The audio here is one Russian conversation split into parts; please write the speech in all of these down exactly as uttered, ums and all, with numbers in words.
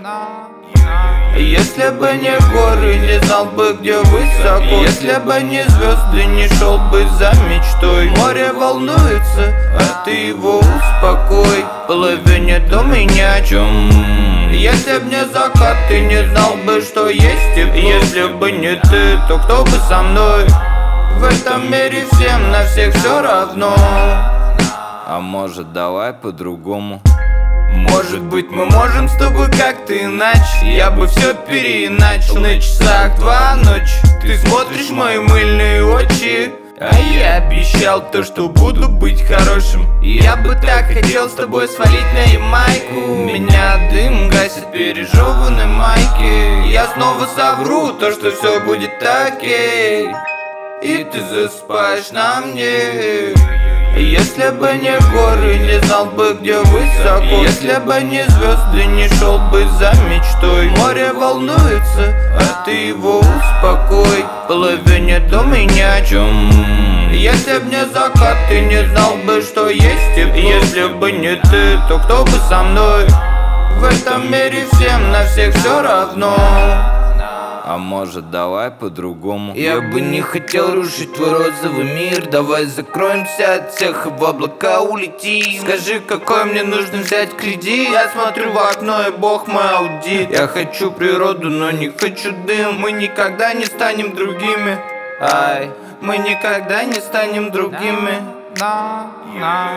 Если бы не горы, не знал бы, где высоко. Если бы не звезды, не шел бы за мечтой. Море волнуется, а ты его успокой. Плыви, не думай ни о чем. Если б не закат, ты не знал бы, что есть тепло. Если бы не ты, то кто бы со мной? В этом мире всем на всех все равно. А может, давай по-другому? Может быть, мы можем с тобой как-то иначе. Я бы все переиначил. На часах два ночи. Ты смотришь в мои мыльные очи, а я обещал то, что буду быть хорошим. Я бы так хотел с тобой свалить на Ямайку. Меня дым гасит пережеванной майки. Я снова совру то, что все будет окей, и ты засыпаешь на мне. Если бы не горы, не знал бы, где высоко. Если бы не звезды, не шел бы за мечтой. Море волнуется, а ты его успокой. Плыви, не думай ни о чем. Если б не закат, ты не знал бы, что есть тепло. Если бы не ты, то кто бы со мной? В этом мире всем на всех все равно. А может, давай по-другому? Я бы не хотел рушить твой розовый мир. Давай закроемся от всех и в облака улетим. Скажи, какой мне нужно взять кредит? Я смотрю в окно, и бог мой аудит. Я хочу природу, но не хочу дым. Мы никогда не станем другими. Ай, мы никогда не станем другими. На, на.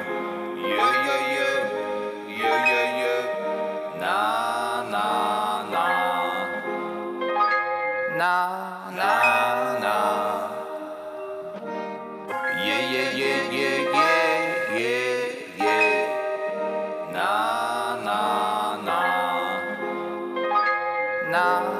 Na na na. Yeah yeah yeah yeah yeah yeah yeah. Na na na. Na.